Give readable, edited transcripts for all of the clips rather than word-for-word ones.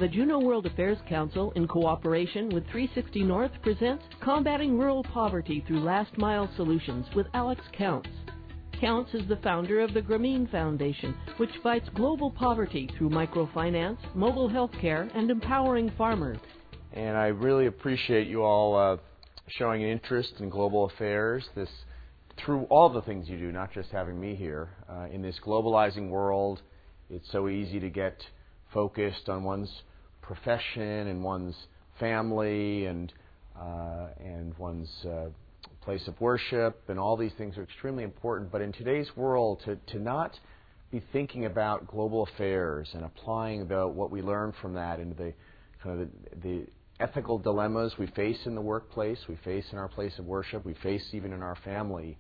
The Juneau World Affairs Council, in cooperation with 360 North, presents Combating Rural Poverty Through Last Mile Solutions with Alex Counts. Counts is the founder of the Grameen Foundation, which fights global poverty through microfinance, mobile health care, and empowering farmers. And I really appreciate you all showing an interest in global affairs through all the things you do, not just having me here. In this globalizing world, it's so easy to get focused on one's profession and one's family and one's place of worship, and all these things are extremely important. But in today's world, to not be thinking about global affairs and applying what we learn from that into the ethical dilemmas we face in the workplace, we face in our place of worship, we face even in our family,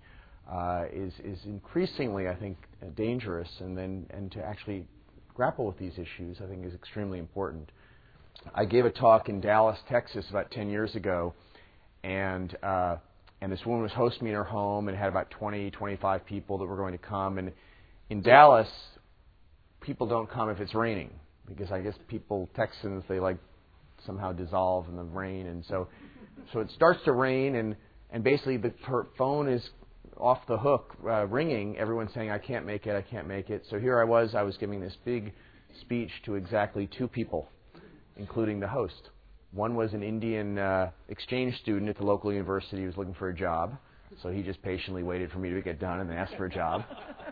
is increasingly, I think, dangerous. And to actually grapple with these issues, I think, is extremely important. I gave a talk in Dallas, Texas, about 10 years ago, and this woman was hosting me in her home and had about 20, 25 people that were going to come. And in Dallas, people don't come if it's raining, because I guess Texans, they like somehow dissolve in the rain. And so it starts to rain, and basically her phone is off the hook, ringing, everyone saying, I can't make it, I can't make it. So here I was giving this big speech to exactly two people, including the host. One was an Indian exchange student at the local university who was looking for a job, so he just patiently waited for me to get done and then asked for a job.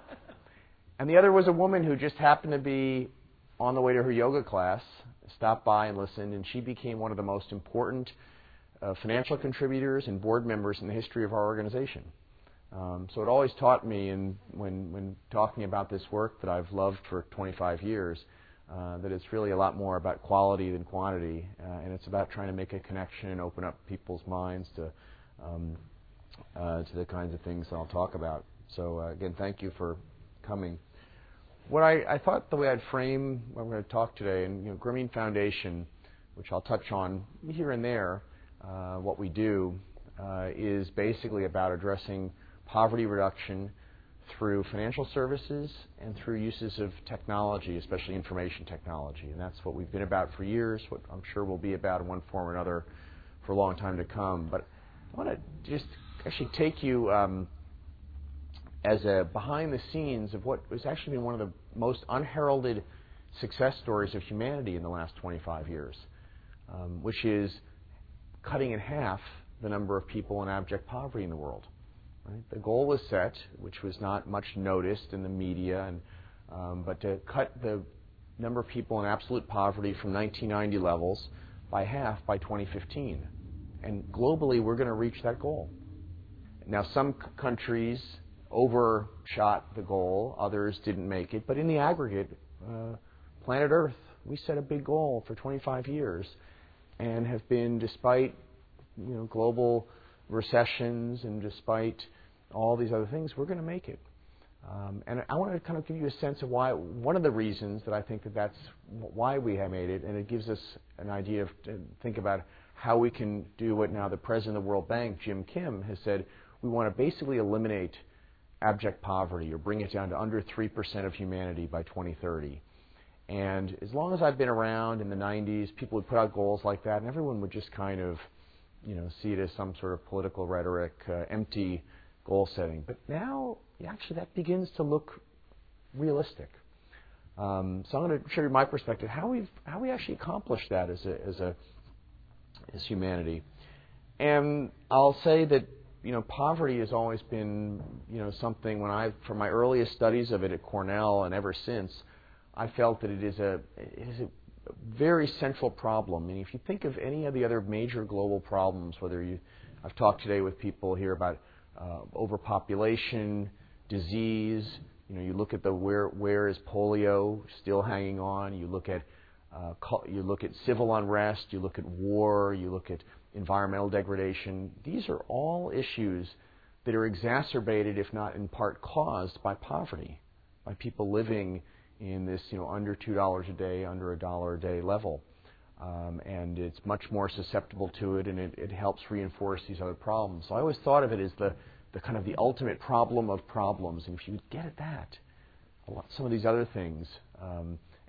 And the other was a woman who just happened to be on the way to her yoga class, stopped by and listened, and she became one of the most important financial contributors and board members in the history of our organization. So it always taught me, when talking about this work that I've loved for 25 years, that it's really a lot more about quality than quantity, and it's about trying to make a connection and open up people's minds to the kinds of things that I'll talk about. So again, thank you for coming. What I thought the way I'd frame what we're going to talk today, and Grameen Foundation, which I'll touch on here and there, what we do is basically about addressing poverty reduction through financial services and through uses of technology, especially information technology. And that's what we've been about for years, what I'm sure we'll be about in one form or another for a long time to come. But I want to just actually take you as a behind the scenes of what has actually been one of the most unheralded success stories of humanity in the last 25 years, which is cutting in half the number of people in abject poverty in the world. Right? The goal was set, which was not much noticed in the media, but to cut the number of people in absolute poverty from 1990 levels by half by 2015. And globally, we're going to reach that goal. Now, some countries overshot the goal, others didn't make it, but in the aggregate, planet Earth, we set a big goal for 25 years and have been, despite global recessions and despite all these other things, we're going to make it. And I want to kind of give you a sense of why. One of the reasons that I think that's why we have made it, and it gives us an idea to think about how we can do what now the president of the World Bank, Jim Kim, has said. We want to basically eliminate abject poverty or bring it down to under 3% of humanity by 2030. And as long as I've been around in the 90s, people would put out goals like that, and everyone would just kind of see it as some sort of political rhetoric, empty goal setting. But now, actually, that begins to look realistic. So I'm going to show you my perspective, how we actually accomplished that as humanity. And I'll say that poverty has always been something from my earliest studies of it at Cornell and ever since, I felt that it is a very central problem. And if you think of any of the other major global problems, I've talked today with people here about overpopulation, disease. You look at where is polio still hanging on. You look at civil unrest. You look at war. You look at environmental degradation. These are all issues that are exacerbated, if not in part caused, by poverty, by people living in this under $2 a day, under $1 a day level. And it's much more susceptible to it, and it helps reinforce these other problems. So I always thought of it as the kind of the ultimate problem of problems. And if you get at that, some of these other things,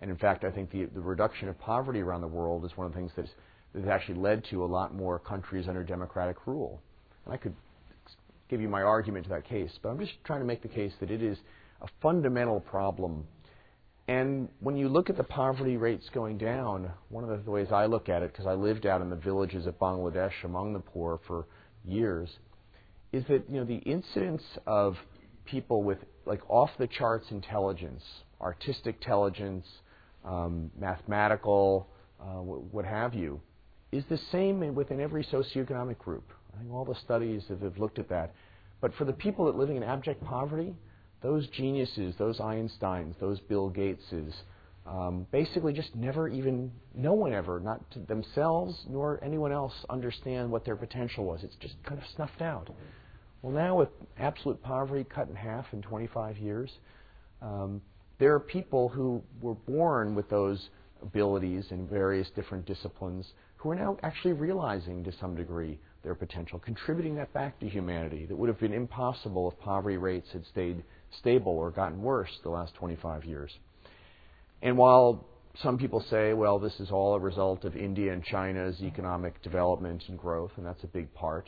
And in fact, I think the reduction of poverty around the world is one of the things that has actually led to a lot more countries under democratic rule. And I could give you my argument to that case, but I'm just trying to make the case that it is a fundamental problem. And when you look at the poverty rates going down, one of the ways I look at it, because I lived out in the villages of Bangladesh among the poor for years, is that the incidence of people with like off-the-charts intelligence, artistic intelligence, mathematical, what have you, is the same within every socioeconomic group. I think all the studies have looked at that. But for the people that living in abject poverty, those geniuses, those Einsteins, those Bill Gateses, basically just never even, no one ever, not to themselves nor anyone else, understand what their potential was. It's just kind of snuffed out. Well, now with absolute poverty cut in half in 25 years, there are people who were born with those abilities in various different disciplines who are now actually realizing to some degree their potential, contributing that back to humanity that would have been impossible if poverty rates had stayed stable or gotten worse the last 25 years. And while some people say, well, this is all a result of India and China's economic development and growth, and that's a big part,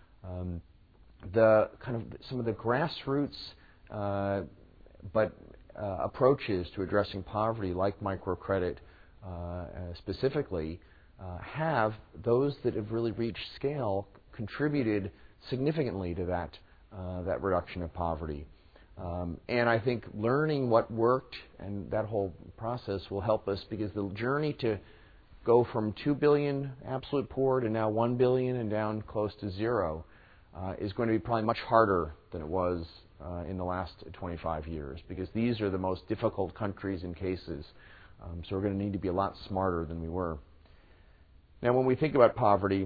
some of the grassroots approaches to addressing poverty, like microcredit specifically, have those that have really reached scale contributed significantly to that reduction of poverty. And I think learning what worked and that whole process will help us, because the journey to go from 2 billion absolute poor to now 1 billion and down close to zero is going to be probably much harder than it was in the last 25 years, because these are the most difficult countries and cases. So we're going to need to be a lot smarter than we were. Now, when we think about poverty,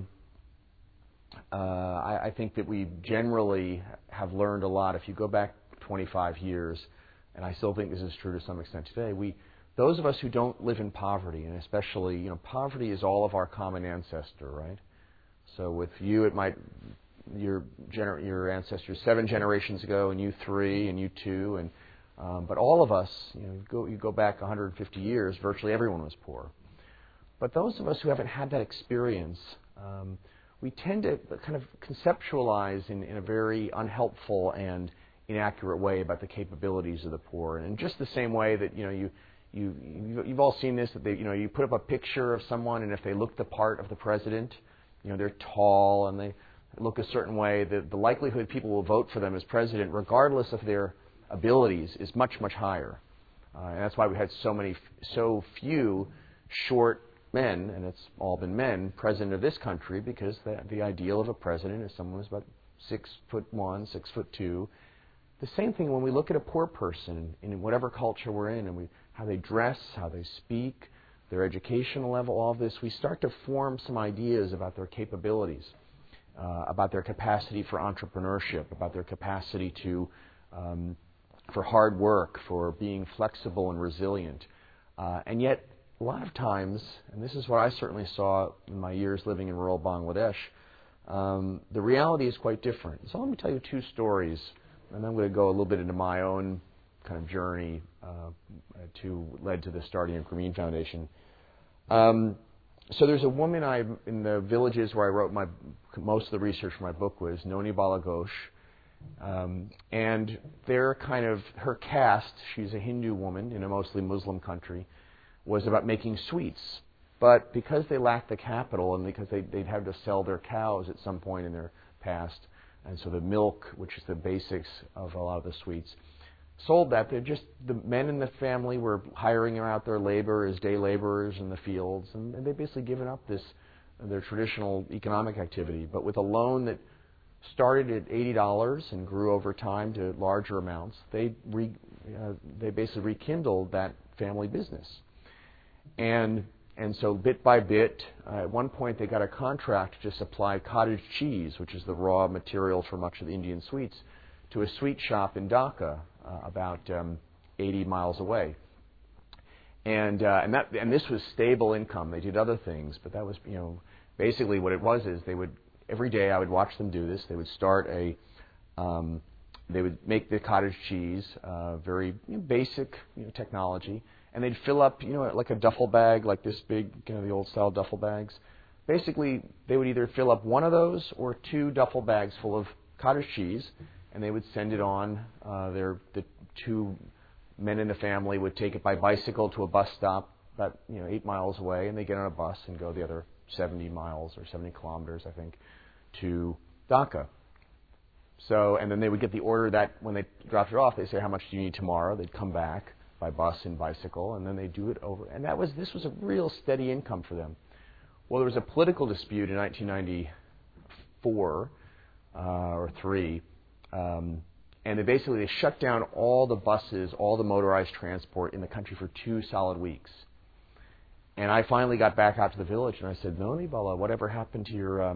I think that we generally have learned a lot. If you go back 25 years, and I still think this is true to some extent today, those of us who don't live in poverty, and especially, poverty is all of our common ancestor, right? So with you, it might, your ancestors 7 generations ago, and you 3, and you 2, and but all of us, you go back 150 years, virtually everyone was poor. But those of us who haven't had that experience, we tend to kind of conceptualize in a very unhelpful and inaccurate way about the capabilities of the poor. And in just the same way that you've all seen this, that you put up a picture of someone, and if they look the part of the president, they're tall and they look a certain way, the likelihood people will vote for them as president, regardless of their abilities, is much, much higher. And that's why we had so few short men, and it's all been men, president of this country, because the ideal of a president is someone who's about 6'1", 6'2". The same thing when we look at a poor person in whatever culture we're in, and how they dress, how they speak, their educational level, all of this, we start to form some ideas about their capabilities, about their capacity for entrepreneurship, about their capacity for hard work, for being flexible and resilient. And yet, a lot of times, and this is what I certainly saw in my years living in rural Bangladesh, the reality is quite different. So let me tell you 2 stories, and then I'm going to go a little bit into my own kind of journey led to the starting of Grameen Foundation. So there's a woman in the villages where I wrote most of the research for my book was Noni Bala Ghosh. And they're her caste, she's a Hindu woman in a mostly Muslim country, was about making sweets. But because they lacked the capital, and because they'd have to sell their cows at some point in their past, and so the milk, which is the basics of a lot of the sweets, sold that. The men in the family were hiring out their labor as day laborers in the fields, and they'd basically given up their traditional economic activity. But with a loan that started at $80 and grew over time to larger amounts, they basically rekindled that family business. And so bit by bit, at one point they got a contract to supply cottage cheese, which is the raw material for much of the Indian sweets, to a sweet shop in Dhaka, about 80 miles away. And this was stable income. They did other things, but that was, basically what it was is every day I would watch them do this. They would start they would make the cottage cheese, very basic technology, and they'd fill up, like a duffel bag, like this big, the old style duffel bags. Basically, they would either fill up one of those or 2 duffel bags full of cottage cheese, and they would send it on. The 2 men in the family would take it by bicycle to a bus stop about 8 miles away, and they get on a bus and go the other 70 miles or 70 kilometers, I think, to Dhaka. So, and then they would get the order that when they dropped it off, they say, how much do you need tomorrow? They'd come back by bus and bicycle, and then they'd do it over. And this was a real steady income for them. Well, there was a political dispute in 1994 or 3, and they shut down all the buses, all the motorized transport in the country for 2 solid weeks. And I finally got back out to the village, and I said, Noni Bala, whatever happened to your,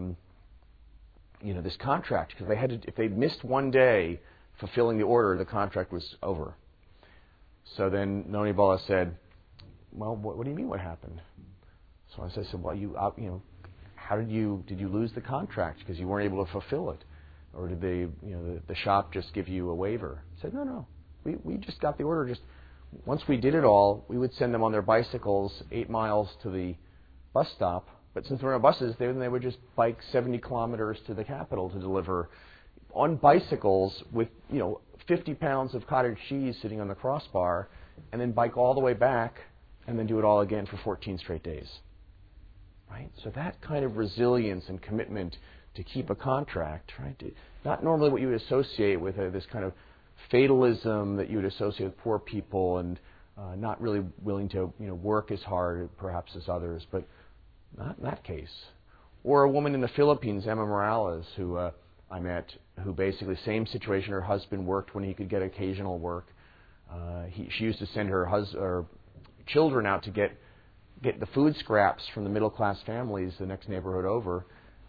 this contract? Because if they missed one day fulfilling the order, the contract was over. So then Noni Bala said, well, what do you mean what happened? So I said, well, did you lose the contract because you weren't able to fulfill it? Or did the shop just give you a waiver? I said, no. We just got the order. Once we did it all, we would send them on their bicycles 8 miles to the bus stop. But since we're on buses, they would just bike 70 kilometers to the capital to deliver on bicycles with 50 pounds of cottage cheese sitting on the crossbar, and then bike all the way back, and then do it all again for 14 straight days. Right? So that kind of resilience and commitment to keep a contract, right? Not normally what you would associate with this kind of fatalism that you would associate with poor people, and not really willing to work as hard perhaps as others, but not in that case. Or a woman in the Philippines, Emma Morales, who I met, who basically same situation. Her husband worked when he could get occasional work. She used to send her children out to get the food scraps from the middle class families the next neighborhood over.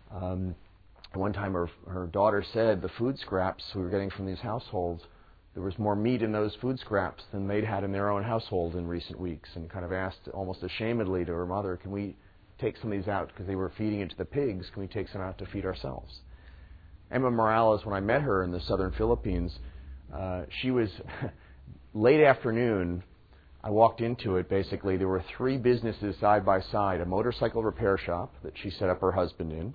One time her daughter said the food scraps we were getting from these households, there was more meat in those food scraps than they'd had in their own household in recent weeks, and kind of asked almost ashamedly to her mother, can we take some of these out, because they were feeding it to the pigs, can we take some out to feed ourselves? Emma Morales, when I met her in the southern Philippines, she was late afternoon. I walked into it, basically. There were 3 businesses side by side, a motorcycle repair shop that she set up her husband in.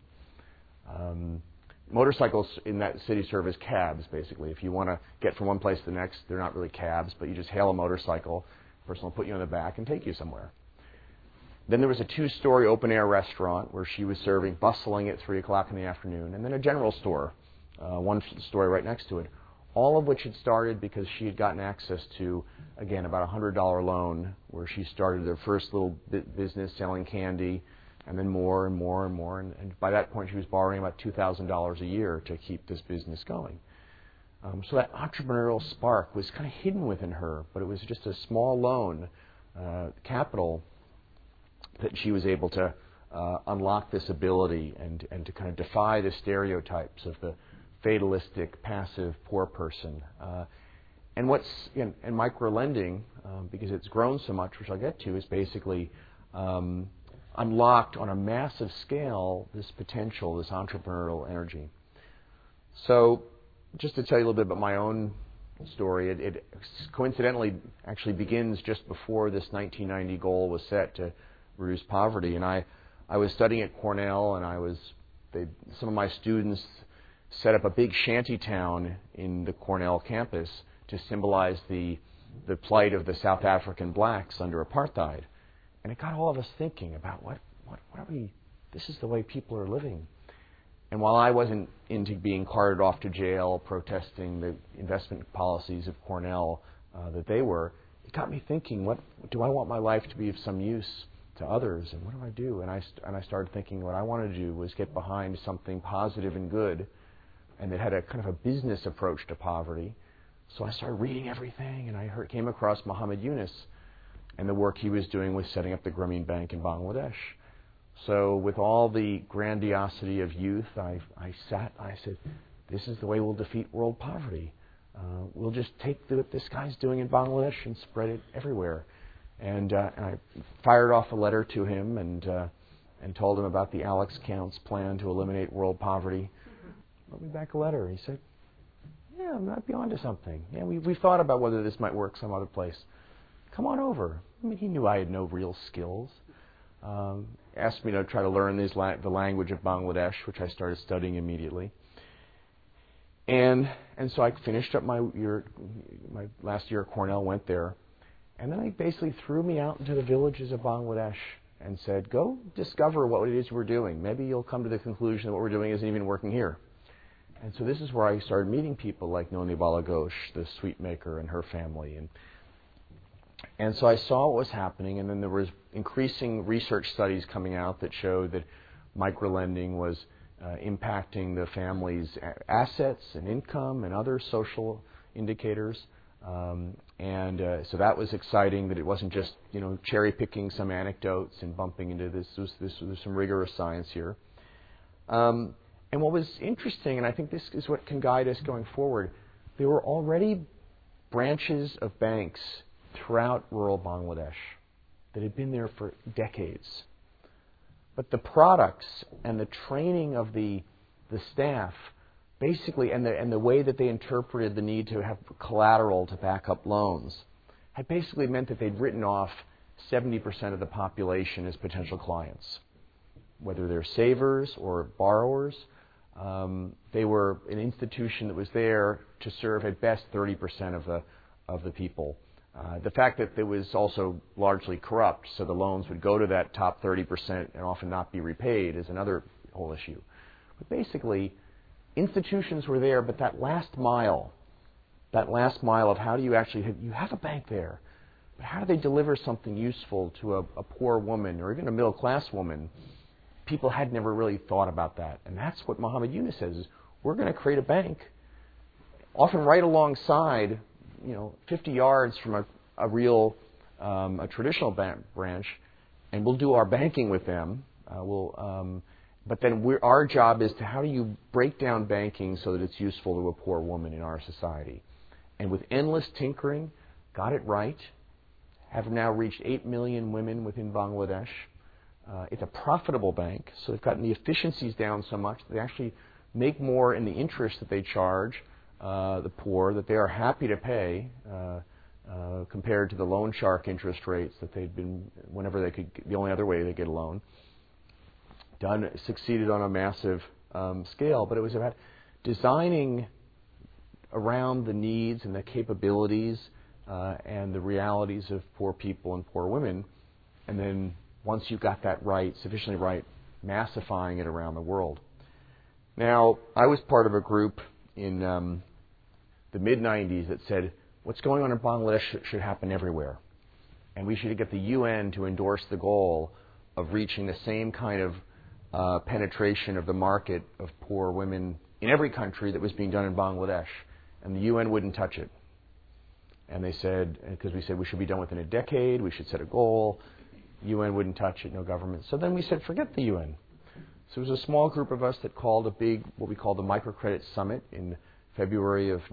Motorcycles in that city serve as cabs, basically. If you want to get from one place to the next, they're not really cabs, but you just hail a motorcycle. The person will put you on the back and take you somewhere. Then there was a 2-story open-air restaurant where she was serving, bustling at 3 o'clock in the afternoon, and then a general store, 1 story right next to it, all of which had started because she had gotten access to, again, about a $100 loan, where she started their first little business selling candy, and then more and more and more. And by that point, she was borrowing about $2,000 a year to keep this business going. So that entrepreneurial spark was kind of hidden within her, but it was just a small loan, capital, that she was able to unlock this ability and to kind of defy the stereotypes of the fatalistic, passive, poor person. And microlending, because it's grown so much, which I'll get to, is basically unlocked on a massive scale this potential, this entrepreneurial energy. So just to tell you a little bit about my own story, it coincidentally actually begins just before this 1990 goal was set to reduce poverty. And I was studying at Cornell, and some of my students set up a big shanty town in the Cornell campus to symbolize the plight of the South African blacks under apartheid. And it got all of us thinking about what are we, this is the way people are living. And while I wasn't into being carted off to jail protesting the investment policies of Cornell that they were, it got me thinking, what do I want my life to be of some use to others, and what do I do? And I started thinking what I wanted to do was get behind something positive and good, and that had a kind of a business approach to poverty. So I started reading everything, and I came across Muhammad Yunus and the work he was doing with setting up the Grameen Bank in Bangladesh. So with all the grandiosity of youth, I said, this is the way we'll defeat world poverty. We'll just take what this guy's doing in Bangladesh and spread it everywhere. And I fired off a letter to him and told him about the Alex Counts plan to eliminate world poverty. Wrote me back a letter. He said, yeah, I might be onto something. Yeah, we've thought about whether this might work some other place. come on over. I mean, he knew I had no real skills. Asked me to try to learn the language of Bangladesh, which I started studying immediately. And so I finished up my last year at Cornell, went there, and then they basically threw me out into the villages of Bangladesh and said, go discover what it is we're doing. Maybe you'll come to the conclusion that what we're doing isn't even working here. And so this is where I started meeting people like Noni Bala Ghosh, the sweet maker, and her family. And so I saw what was happening, and then there was increasing research studies coming out that showed that microlending was impacting the family's assets and income and other social indicators. So that was exciting, that it wasn't just cherry picking some anecdotes and bumping into this. There's some rigorous science here. And what was interesting, and I think this is what can guide us going forward, there were already branches of banks throughout rural Bangladesh that had been there for decades. But the products and the training of the staff, basically, and the way that they interpreted the need to have collateral to back up loans, had basically meant that they'd written off 70% of the population as potential clients. Whether they're savers or borrowers, they were an institution that was there to serve at best 30% of the people. The fact that it was also largely corrupt, so the loans would go to that top 30% and often not be repaid, is another whole issue. But basically, institutions were there, but that last mile of how do you actually you have a bank there, but how do they deliver something useful to a poor woman or even a middle-class woman? People had never really thought about that. And that's what Muhammad Yunus says, is we're going to create a bank, often right alongside, 50 yards from a real, a traditional bank branch, and we'll do our banking with them. But then our job is to how do you break down banking so that it's useful to a poor woman in our society. And with endless tinkering, got it right, have now reached 8 million women within Bangladesh. It's a profitable bank, so they've gotten the efficiencies down so much that they actually make more in the interest that they charge the poor, that they are happy to pay compared to the loan shark interest rates that they'd been, whenever they could, the only other way they get a loan. Succeeded on a massive scale, but it was about designing around the needs and the capabilities and the realities of poor people and poor women, and then once you got that right, sufficiently right, massifying it around the world. Now, I was part of a group in the mid-'90s that said, what's going on in Bangladesh should happen everywhere. And we should get the UN to endorse the goal of reaching the same kind of penetration of the market of poor women in every country that was being done in Bangladesh. And the UN wouldn't touch it. And they said, because we said we should be done within a decade, we should set a goal. UN wouldn't touch it, no government. So then we said, forget the UN. So it was a small group of us that called a big, what we call the Microcredit Summit in February of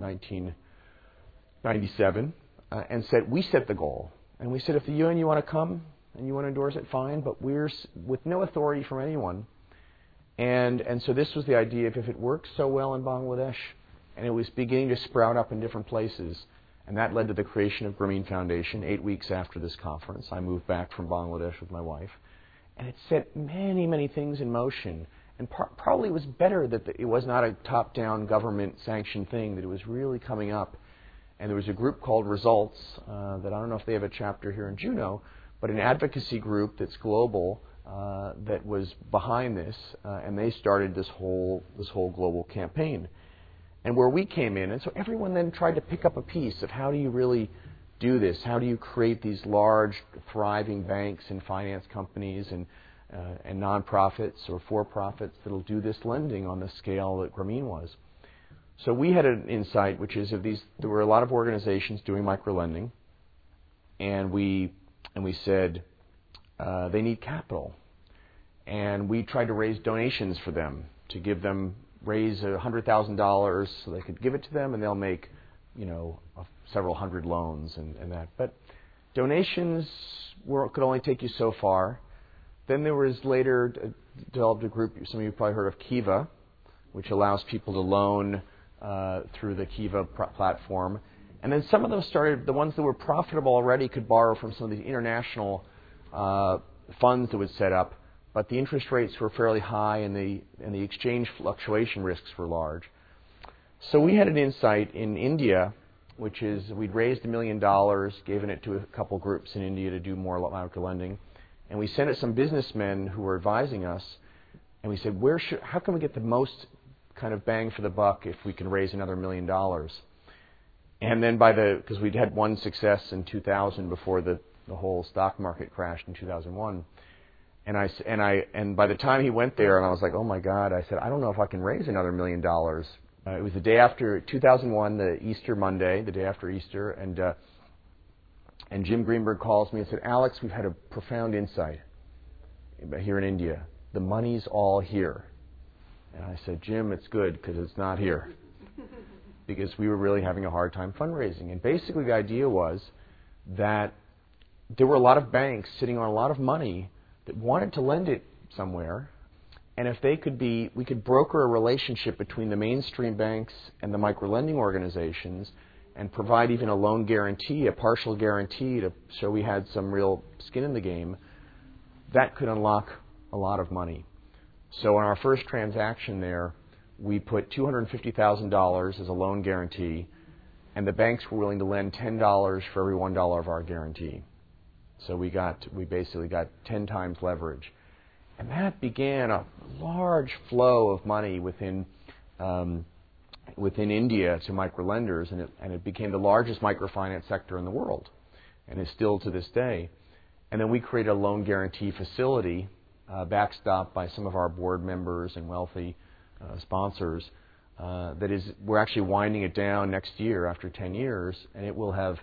1997, and said, we set the goal. And we said, if the UN, you want to come and you want to endorse it, fine, but we're with no authority from anyone. And so this was the idea of if it works so well in Bangladesh, and it was beginning to sprout up in different places, and that led to the creation of Grameen Foundation 8 weeks after this conference. I moved back from Bangladesh with my wife. And it set many, many things in motion. And probably it was better that it was not a top-down government-sanctioned thing, that it was really coming up. And there was a group called Results that I don't know if they have a chapter here in Juneau, but an advocacy group that's global that was behind this. And they started this whole global campaign. And where we came in, and so everyone then tried to pick up a piece of how do you really do this? How do you create these large, thriving banks and finance companies and nonprofits or for-profits that'll do this lending on the scale that Grameen was? So we had an insight, which is there were a lot of organizations doing microlending, and we said they need capital, and we tried to raise donations for them to give them. Raise $100,000 so they could give it to them, and they'll make, several hundred loans and that. But donations could only take you so far. Then there was later developed a group, some of you probably heard of Kiva, which allows people to loan through the Kiva platform. And then some of them started, the ones that were profitable already could borrow from some of these international funds that would set up, but the interest rates were fairly high and the exchange fluctuation risks were large. So we had an insight in India, which is we'd raised $1 million, given it to a couple groups in India to do more micro lending, and we sent it to some businessmen who were advising us, and we said, how can we get the most kind of bang for the buck if we can raise another $1 million? And then because we'd had one success in 2000 before the whole stock market crashed in 2001, and by the time he went there, and I was like, oh my God, I said, I don't know if I can raise another $1 million. It was the day after 2001, the Easter Monday, the day after Easter, and Jim Greenberg calls me and said, Alex, we've had a profound insight here in India. The money's all here. And I said, Jim, it's good because it's not here. Because we were really having a hard time fundraising. And basically the idea was that there were a lot of banks sitting on a lot of money that wanted to lend it somewhere. And if they could we could broker a relationship between the mainstream banks and the micro-lending organizations and provide even a loan guarantee, a partial guarantee to show we had some real skin in the game, that could unlock a lot of money. So on our first transaction there, we put $250,000 as a loan guarantee, and the banks were willing to lend $10 for every $1 of our guarantee. So we basically got 10 times leverage. And that began a large flow of money within India to microlenders, and it became the largest microfinance sector in the world, and is still to this day. And then we created a loan guarantee facility, backstopped by some of our board members and wealthy sponsors. We're actually winding it down next year after 10 years, and it will have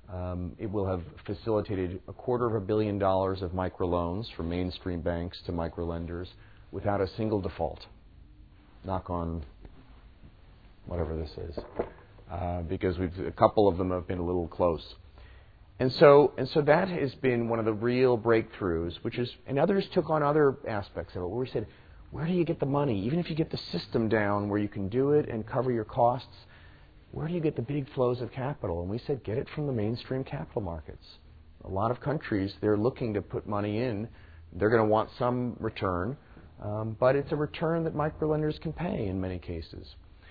facilitated $250 million of microloans from mainstream banks to microlenders without a single default. Knock on whatever this is, because a couple of them have been a little close. And so that has been one of the real breakthroughs, and others took on other aspects of it, where we said, where do you get the money? Even if you get the system down where you can do it and cover your costs, where do you get the big flows of capital? And we said, get it from the mainstream capital markets. A lot of countries, they're looking to put money in. They're going to want some return, but it's a return that microlenders can pay in many cases.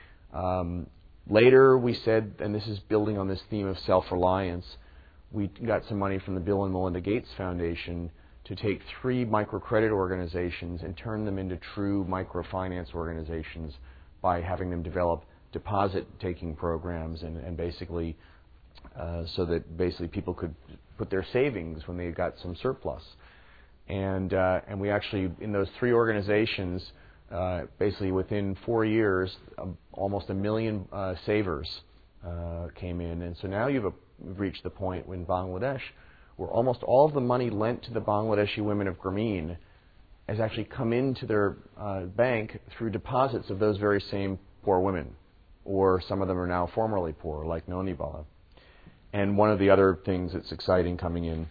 Later, we said, and this is building on this theme of self-reliance, we got some money from the Bill and Melinda Gates Foundation to take 3 microcredit organizations and turn them into true microfinance organizations by having them develop deposit-taking programs and basically so that basically people could put their savings when they got some surplus. And we actually, in those 3 organizations, basically within 4 years, almost 1 million savers came in. And so now we've reached the point in Bangladesh where almost all of the money lent to the Bangladeshi women of Grameen has actually come into their bank through deposits of those very same poor women, or some of them are now formerly poor, like Nonibala. And one of the other things that's exciting coming in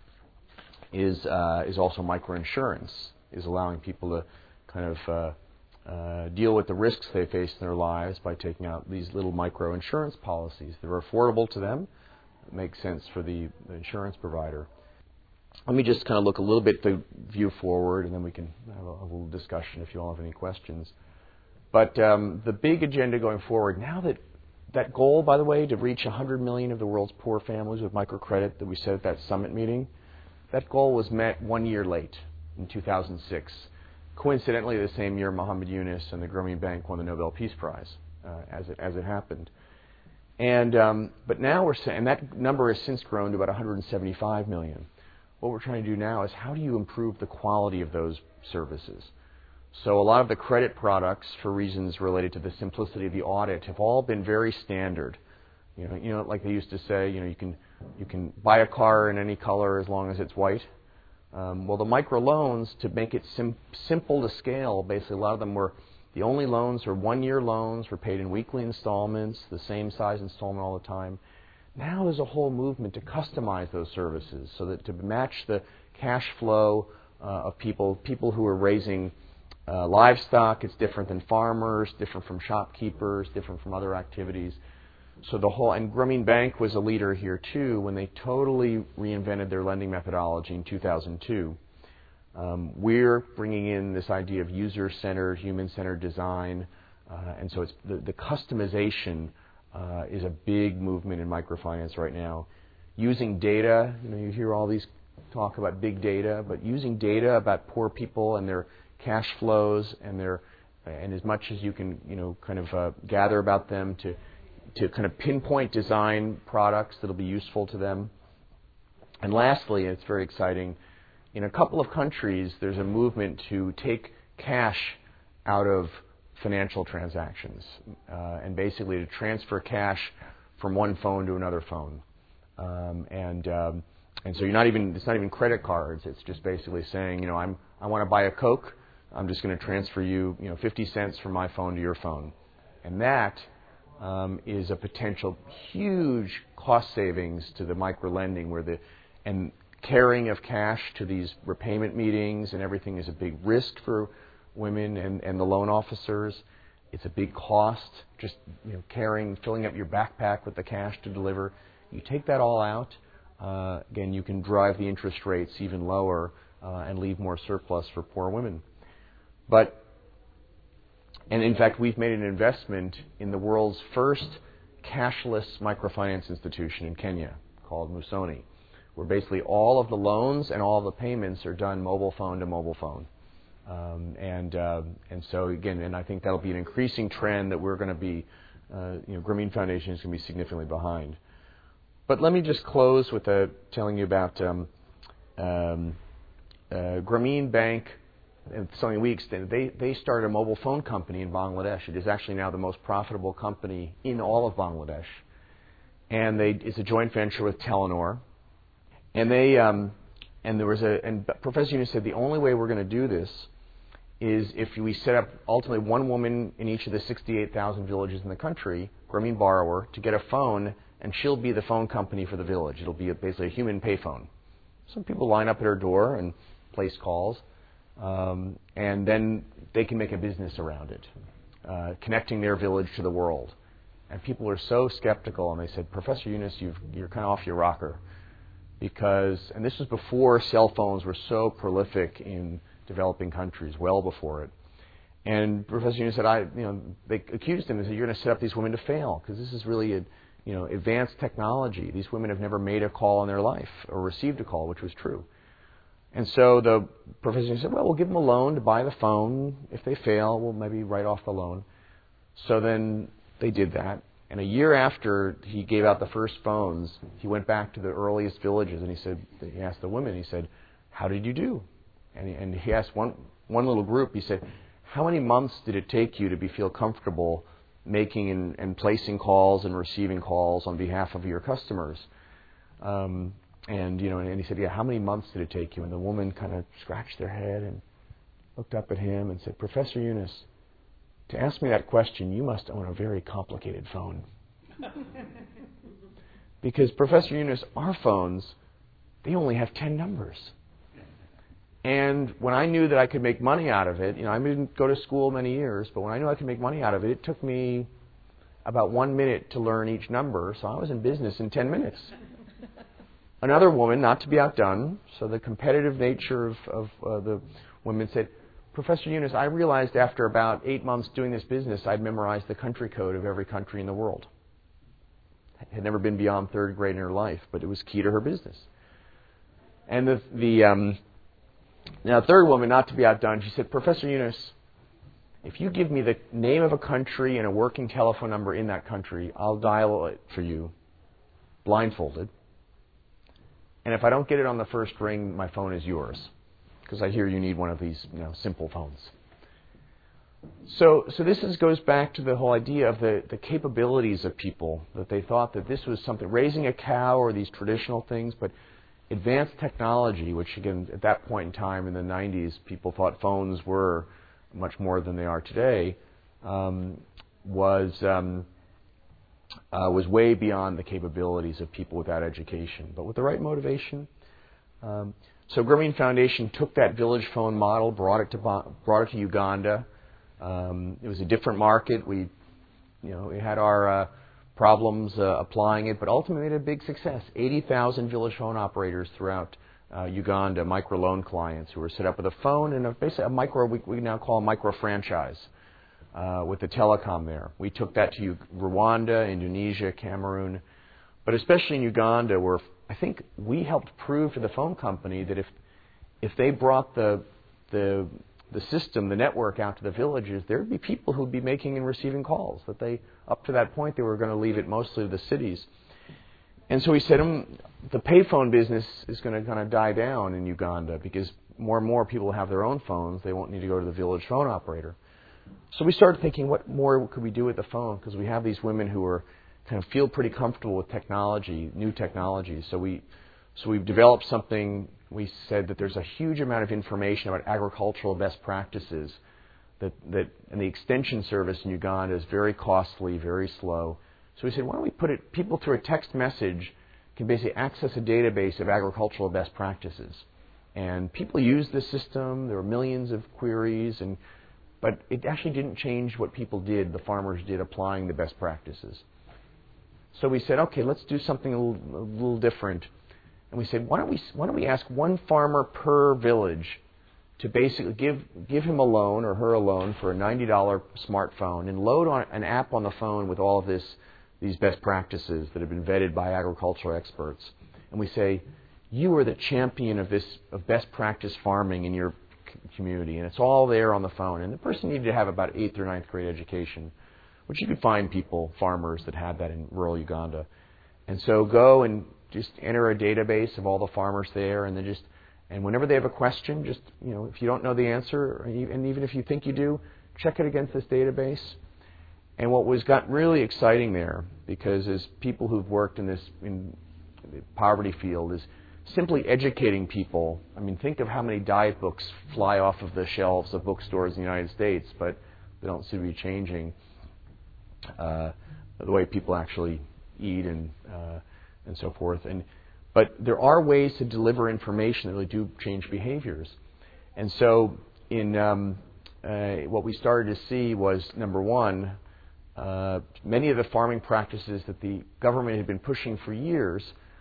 is also microinsurance, is allowing people to kind of deal with the risks they face in their lives by taking out these little microinsurance policies. They're affordable to them. It makes sense for the insurance provider. Let me just kind of look a little bit to view forward, and then we can have a little discussion if you all have any questions. But the big agenda going forward, now that goal, by the way, to reach 100 million of the world's poor families with microcredit that we set at that summit meeting, that goal was met 1 year late in 2006. Coincidentally, the same year Muhammad Yunus and the Grameen Bank won the Nobel Peace Prize, as it happened. And but now and that number has since grown to about 175 million. What we're trying to do now is how do you improve the quality of those services? So a lot of the credit products, for reasons related to the simplicity of the audit, have all been very standard. You know, like they used to say, you can buy a car in any color as long as it's white. Well, the microloans, to make it simple to scale, basically a lot of them were, the only loans were 1 year loans, were paid in weekly installments, the same size installment all the time. Now there's a whole movement to customize those services so that to match the cash flow of people who are raising livestock. It's different than farmers, different from shopkeepers, different from other activities. So the whole, and Grameen Bank was a leader here too when they totally reinvented their lending methodology in 2002. We're bringing in this idea of user-centered, human-centered design, and so it's the customization is a big movement in microfinance right now. Using data, you hear all these talk about big data, but using data about poor people and their cash flows and as much as you can, kind of gather about them to kind of pinpoint design products that'll be useful to them. And lastly, it's very exciting, in a couple of countries, there's a movement to take cash out of financial transactions and basically to transfer cash from one phone to another phone. And so it's not even credit cards. It's just basically saying, I want to buy a Coke. I'm just going to transfer you, 50 cents from my phone to your phone. And that is a potential huge cost savings to the micro-lending and carrying of cash to these repayment meetings and everything is a big risk for women and the loan officers. It's a big cost, just filling up your backpack with the cash to deliver. You take that all out, again, you can drive the interest rates even lower and leave more surplus for poor women. And in fact, we've made an investment in the world's first cashless microfinance institution in Kenya called Musoni, where basically all of the loans and all of the payments are done mobile phone to mobile phone. And so again, and I think that'll be an increasing trend that we're going to be, Grameen Foundation is going to be significantly behind. But let me just close with telling you about Grameen Bank. And something we extended. They started a mobile phone company in Bangladesh. It is actually now the most profitable company in all of Bangladesh, and it's a joint venture with Telenor. And Professor Yunus said the only way we're going to do this is if we set up ultimately one woman in each of the 68,000 villages in the country, Grameen borrower, to get a phone, and she'll be the phone company for the village. It'll be basically a human payphone. Some people line up at her door and place calls. And then they can make a business around it, connecting their village to the world. And people are so skeptical, and they said, Professor Yunus, you're kind of off your rocker. And this was before cell phones were so prolific in developing countries, well before it. And Professor Yunus said, they accused him and said, you're going to set up these women to fail, because this is really advanced technology. These women have never made a call in their life or received a call, which was true. And so the professor said, well, we'll give them a loan to buy the phone. If they fail, we'll maybe write off the loan. So then they did that. And a year after he gave out the first phones, he went back to the earliest villages and he asked the women, he said, how did you do? And he asked one little group, he said, how many months did it take you to feel comfortable making and placing calls and receiving calls on behalf of your customers? And he said, yeah, how many months did it take you? And the woman kind of scratched their head and looked up at him and said, Professor Yunus, to ask me that question, you must own a very complicated phone. Because Professor Yunus, our phones, they only have 10 numbers. And when I knew that I could make money out of it, I didn't go to school many years, but when I knew I could make money out of it, it took me about 1 minute to learn each number, so I was in business in 10 minutes. Another woman, not to be outdone, so the competitive nature of the women said, Professor Yunus, I realized after about 8 months doing this business, I'd memorized the country code of every country in the world. Had never been beyond third grade in her life, but it was key to her business. And now third woman, not to be outdone, she said, Professor Yunus, if you give me the name of a country and a working telephone number in that country, I'll dial it for you, blindfolded. And if I don't get it on the first ring, my phone is yours, because I hear you need one of these simple phones. So this goes back to the whole idea of the capabilities of people, that they thought that this was something, raising a cow or these traditional things, but advanced technology, which again at that point in time in the 90s, people thought phones were much more than they are today, was way beyond the capabilities of people without education, but with the right motivation. So Grameen Foundation took that village phone model, brought it to Uganda. It was a different market. We had our problems applying it, but ultimately made a big success. 80,000 village phone operators throughout Uganda, microloan clients who were set up with a phone and basically a micro, we now call a micro franchise with the telecom there. We took that to Rwanda, Indonesia, Cameroon, but especially in Uganda, where I think we helped prove to the phone company that if they brought the system, the network out to the villages, there would be people who would be making and receiving calls. That they, up to that point, they were going to leave it mostly to the cities. And so we said, the payphone business is going to kind of die down in Uganda because more and more people have their own phones. They won't need to go to the village phone operator. So we started thinking, what more could we do with the phone? Because we have these women who are kind of feel pretty comfortable with technology, new technology. So we've developed something. We said that there's a huge amount of information about agricultural best practices, and the extension service in Uganda is very costly, very slow. So we said, why don't we put it, people through a text message can basically access a database of agricultural best practices. And people use this system. There were millions of queries, but it actually didn't change what people did, the farmers did, applying the best practices. So we said, okay, let's do something a little different. And we said, why don't we ask one farmer per village to basically give him a loan or her a loan for a $90 smartphone and load on an app on the phone with all of these best practices that have been vetted by agricultural experts. And we say, you are the champion of best practice farming in your community, and it's all there on the phone. And the person needed to have about 8th or 9th grade education, which you could find farmers that had that in rural Uganda. And so go and just enter a database of all the farmers there, and then and whenever they have a question, just, if you don't know the answer, and even if you think you do, check it against this database. And what got really exciting there, because as people who've worked in the poverty field, is simply educating people. I mean, think of how many diet books fly off of the shelves of bookstores in the United States, but they don't seem to be changing the way people actually eat and so forth. But there are ways to deliver information that really do change behaviors. And so what we started to see was, number one, many of the farming practices that the government had been pushing for years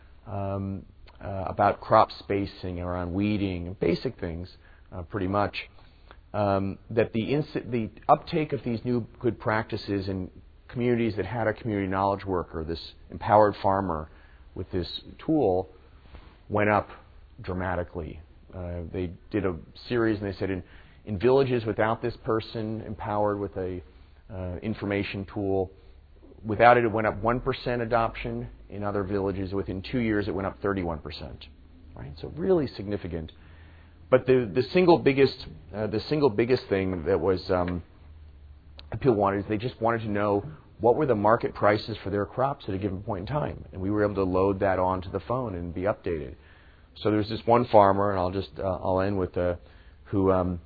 about crop spacing, around weeding, basic things, pretty much, that the uptake of these new good practices in communities that had a community knowledge worker, this empowered farmer with this tool, went up dramatically. They did a series and they said in villages without this person empowered with a information tool, without it went up 1% adoption. In other villages, within 2 years, it went up 31%. Right, so really significant. But the single biggest thing that was people wanted is they just wanted to know what were the market prices for their crops at a given point in time, and we were able to load that onto the phone and be updated. So there's this one farmer, and I'll end with who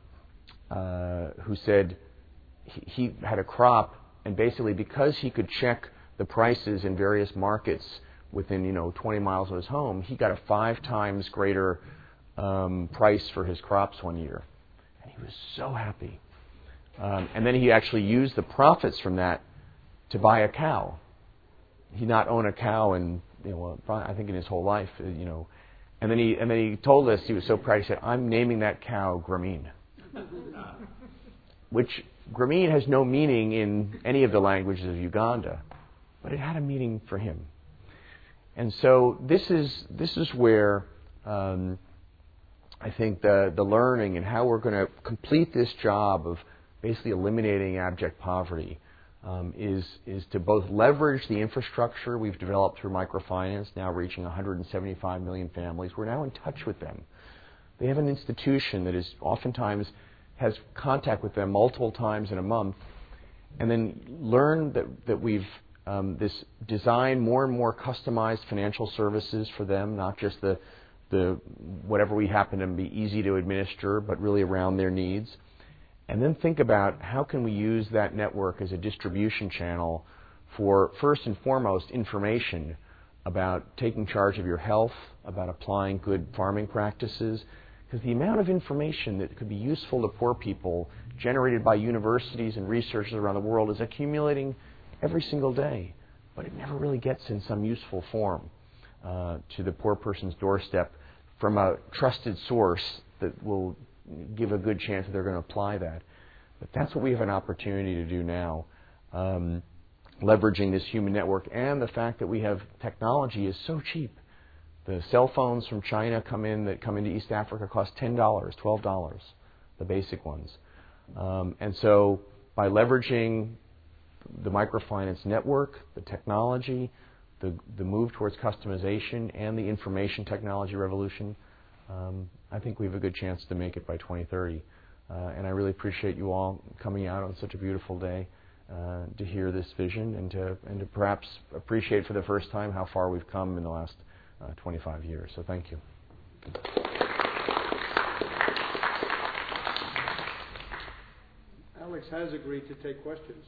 said he had a crop, and basically because he could check the prices in various markets within 20 miles of his home, he got a 5 times greater price for his crops one year, and he was so happy. And then he actually used the profits from that to buy a cow. He not owned a cow I think in his whole life, And then he told us, he was so proud. He said, "I'm naming that cow Grameen," which Grameen has no meaning in any of the languages of Uganda, but it had a meaning for him. And so this is where I think the learning and how we're going to complete this job of basically eliminating abject poverty is to both leverage the infrastructure we've developed through microfinance, now reaching 175 million families. We're now in touch with them. They have an institution that is oftentimes has contact with them multiple times in a month, and then learn that we've designed more and more customized financial services for them, not just the whatever we happen to be easy to administer, but really around their needs. And then think about how can we use that network as a distribution channel for, first and foremost, information about taking charge of your health, about applying good farming practices, because the amount of information that could be useful to poor people generated by universities and researchers around the world is accumulating every single day. but it never really gets in some useful form to the poor person's doorstep from a trusted source that will give a good chance that they're going to apply that. But that's what we have an opportunity to do now, leveraging this human network and the fact that we have technology is so cheap. The cell phones from China come into East Africa cost $10, $12, the basic ones. And so by leveraging the microfinance network, the technology, the move towards customization, and the information technology revolution, I think we have a good chance to make it by 2030. And I really appreciate you all coming out on such a beautiful day to hear this vision and to perhaps appreciate for the first time how far we've come in the last 25 years. So thank you. Alex has agreed to take questions.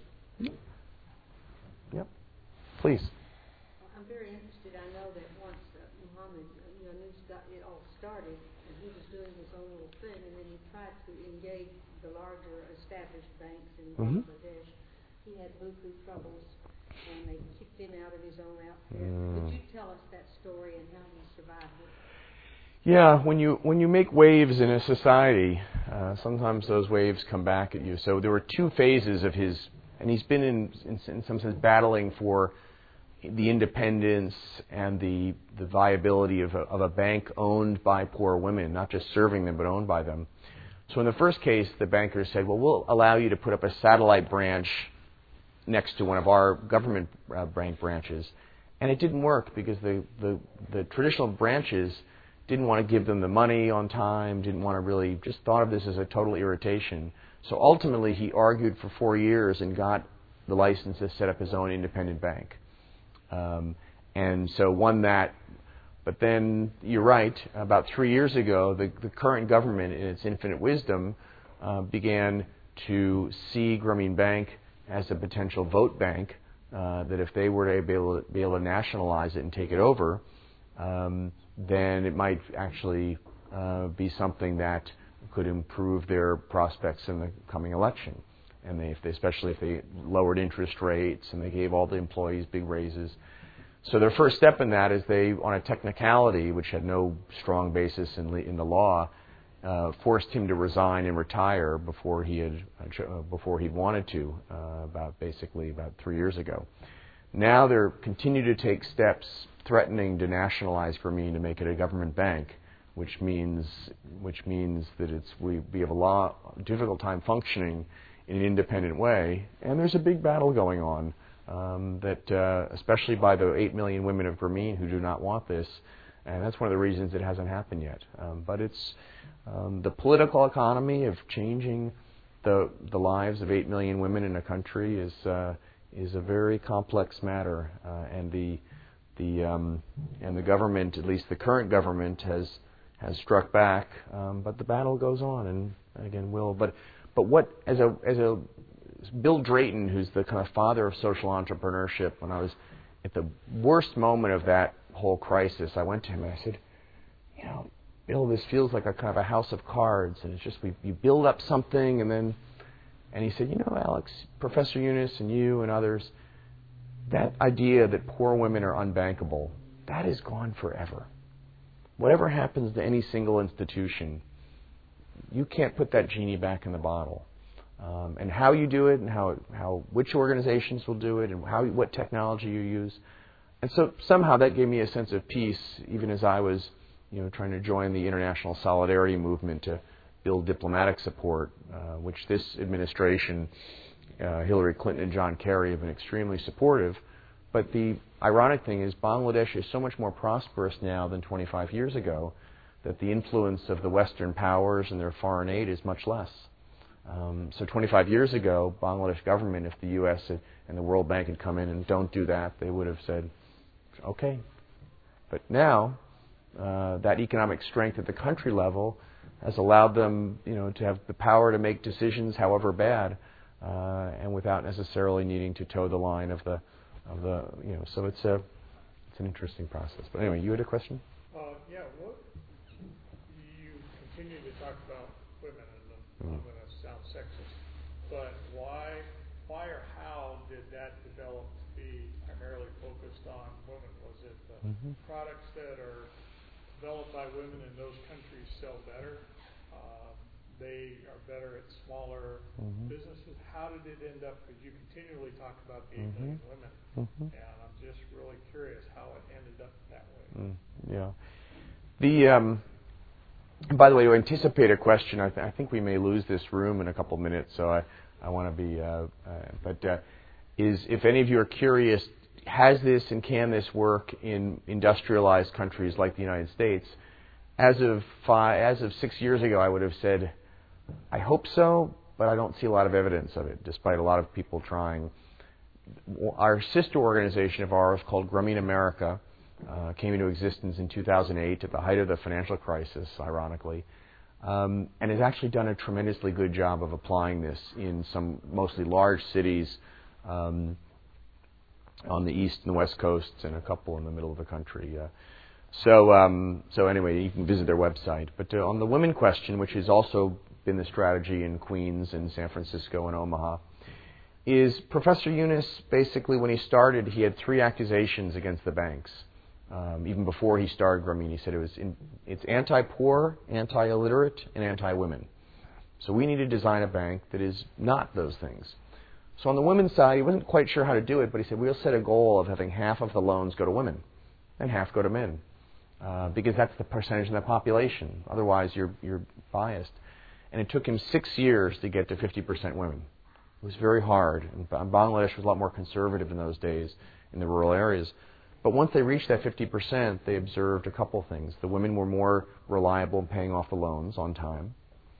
Yep. Please. I'm very interested. I know that once Mohammed Yunus got it all started, and he was doing his own little thing, and then he tried to engage the larger established banks in Bangladesh. He had buku troubles, and they kicked him out of his own outfit. Could you tell us that story and how he survived it? Yeah, when you make waves in a society, sometimes those waves come back at you. So there were two phases of his, and he's been in some sense battling for the independence and the viability of a bank owned by poor women, not just serving them but owned by them. So in the first case, the bankers said, well, we'll allow you to put up a satellite branch next to one of our government bank branches. And it didn't work because the traditional branches didn't want to give them the money on time, didn't want to really, just thought of this as a total irritation. So ultimately he argued for 4 years and got the license to set up his own independent bank. And so won that. But then, you're right, about 3 years ago, the current government, in its infinite wisdom, began to see Grameen Bank as a potential vote bank, that if they were to be able to nationalize it and take it over, then it might actually be something that could improve their prospects in the coming election. And especially if they lowered interest rates and they gave all the employees big raises. So their first step in that is they, on a technicality which had no strong basis in the law, forced him to resign and retire before he'd wanted to, about 3 years ago. Now they're continue to take steps threatening to nationalize Grameen to make it a government bank, which means that we have a difficult time functioning in an independent way, and there's a big battle going on especially by the 8 million women of Grameen who do not want this, and that's one of the reasons it hasn't happened yet. But it's the political economy of changing the lives of 8 million women in a country is a very complex matter, and the government, at least the current government, has struck back, but the battle goes on, and again will. But what as a Bill Drayton, who's the kind of father of social entrepreneurship, when I was at the worst moment of that whole crisis, I went to him and I said, Bill, this feels like a kind of a house of cards, and it's just you build up something, and he said, Alex, Professor Yunus and you and others, that idea that poor women are unbankable, that is gone forever. Whatever happens to any single institution, you can't put that genie back in the bottle. And how you do it, and which organizations will do it, and what technology you use. And so somehow that gave me a sense of peace, even as I was trying to join the international solidarity movement to build diplomatic support, which this administration, Hillary Clinton and John Kerry, have been extremely supportive. But the ironic thing is Bangladesh is so much more prosperous now than 25 years ago that the influence of the Western powers and their foreign aid is much less. So 25 years ago, Bangladesh government, if the U.S. and the World Bank had come in and don't do that, they would have said, okay. But now, that economic strength at the country level has allowed them, to have the power to make decisions, however bad, and without necessarily needing to toe the line of the. So it's an interesting process. But anyway, you had a question? Yeah. You continue to talk about women, and I'm going to sound sexist, but why why or how did that develop to be primarily focused on women? Was it the products that are developed by women in those countries sell better? They are better at smaller businesses. How did it end up? Because you continually talk about the 8 million women, and I'm just really curious how it ended up that way. Yeah. By the way, to anticipate a question, I think we may lose this room in a couple of minutes, so I want to be. If any of you are curious, has this and can this work in industrialized countries like the United States? As of 6 years ago, I would have said, I hope so, but I don't see a lot of evidence of it, despite a lot of people trying. Our sister organization of ours, called Grameen America, came into existence in 2008 at the height of the financial crisis, ironically, and has actually done a tremendously good job of applying this in some mostly large cities on the east and the west coasts and a couple in the middle of the country. So anyway, you can visit their website. But on the women question, which has also been the strategy in Queens and San Francisco and Omaha, is Professor Yunus, basically when he started, he had 3 accusations against the banks. Even before he started Grameen, he said it's anti-poor, anti-illiterate, and anti-women. So we need to design a bank that is not those things. So on the women's side, he wasn't quite sure how to do it, but he said we'll set a goal of having half of the loans go to women and half go to men, because that's the percentage of the population. Otherwise, you're biased. And it took him 6 years to get to 50% women. It was very hard. And Bangladesh was a lot more conservative in those days in the rural areas. But once they reached that 50%, they observed a couple things. The women were more reliable in paying off the loans on time.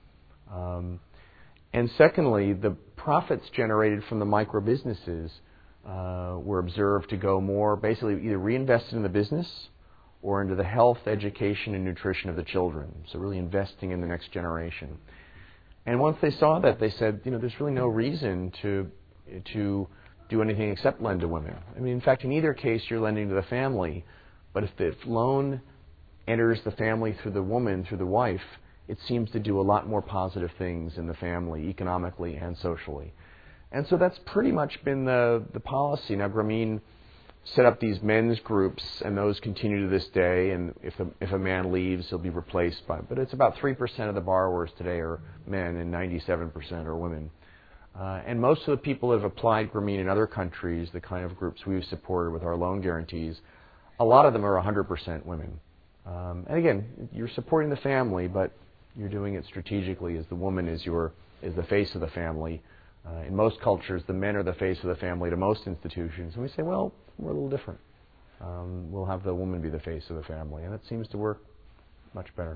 And secondly, the profits generated from the micro businesses were observed to go more, basically either reinvested in the business or into the health, education, and nutrition of the children. So really investing in the next generation. And once they saw that, they said, there's really no reason to do anything except lend to women. I mean, in fact, in either case, you're lending to the family. But if the loan enters the family through the woman, through the wife, it seems to do a lot more positive things in the family, economically and socially. And so that's pretty much been the policy. Now, Grameen set up these men's groups, and those continue to this day. And if a man leaves, he'll be replaced by. But it's about 3% of the borrowers today are men, and 97% are women. And most of the people that have applied Grameen in other countries, the kind of groups we've supported with our loan guarantees, a lot of them are 100% women. And again, you're supporting the family, but you're doing it strategically, as the woman is the face of the family. In most cultures, the men are the face of the family to most institutions. And we say, well, we're a little different. We'll have the woman be the face of the family. And it seems to work much better.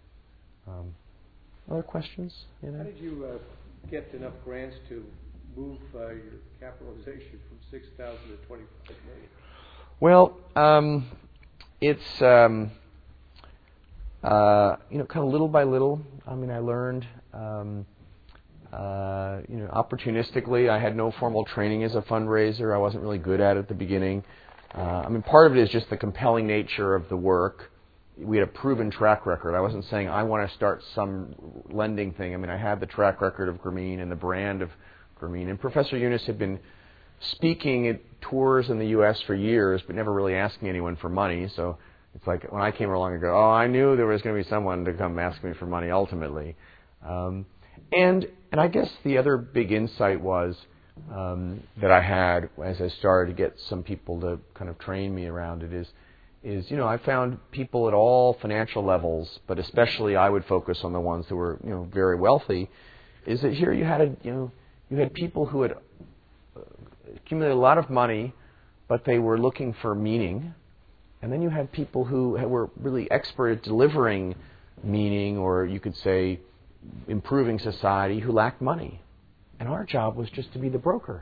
Other questions? How did you get enough grants to move your capitalization from 6,000 to 25 million? Well, it's kind of little by little. I mean, I learned, opportunistically. I had no formal training as a fundraiser. I wasn't really good at it at the beginning. Part of it is just the compelling nature of the work. We had a proven track record. I wasn't saying I want to start some lending thing. I had the track record of Grameen and the brand of Grameen. And Professor Yunus had been speaking at tours in the U.S. for years, but never really asking anyone for money. So it's like when I came along and go, I knew there was going to be someone to come ask me for money ultimately. And I guess the other big insight was that I had as I started to get some people to kind of train me around it is I found people at all financial levels, but especially I would focus on the ones that were very wealthy. Is that here you had people who had accumulated a lot of money, but they were looking for meaning, and then you had people who were really expert at delivering meaning, or you could say improving society, who lacked money. And our job was just to be the broker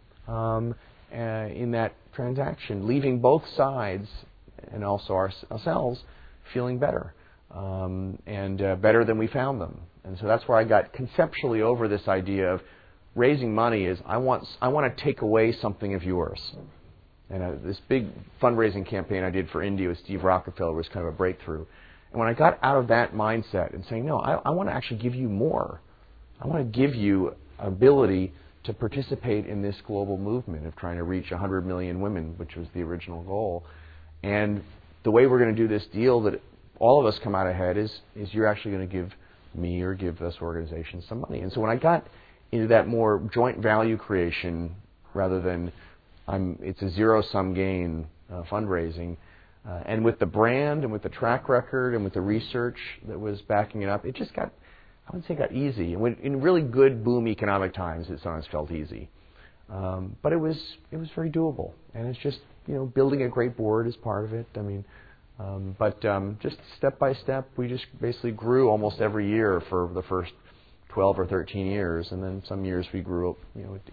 in that transaction, leaving both sides and also ourselves feeling better and better than we found them. And so that's where I got conceptually over this idea of raising money is I want to take away something of yours. And this big fundraising campaign I did for India with Steve Rockefeller was kind of a breakthrough. And when I got out of that mindset and saying, no, I want to actually give you more. I want to give you ability to participate in this global movement of trying to reach 100 million women, which was the original goal. And the way we're going to do this deal that all of us come out ahead is you're actually going to give me or give this organization some money. And so when I got into that more joint value creation rather than it's a zero-sum gain fundraising, and with the brand and with the track record and with the research that was backing it up, it just got, I wouldn't say it got easy. In really good boom economic times, it sometimes felt easy. But it was very doable. And it's just, building a great board is part of it. I mean, but just step by step, we just basically grew almost every year for the first 12 or 13 years. And then some years we grew up,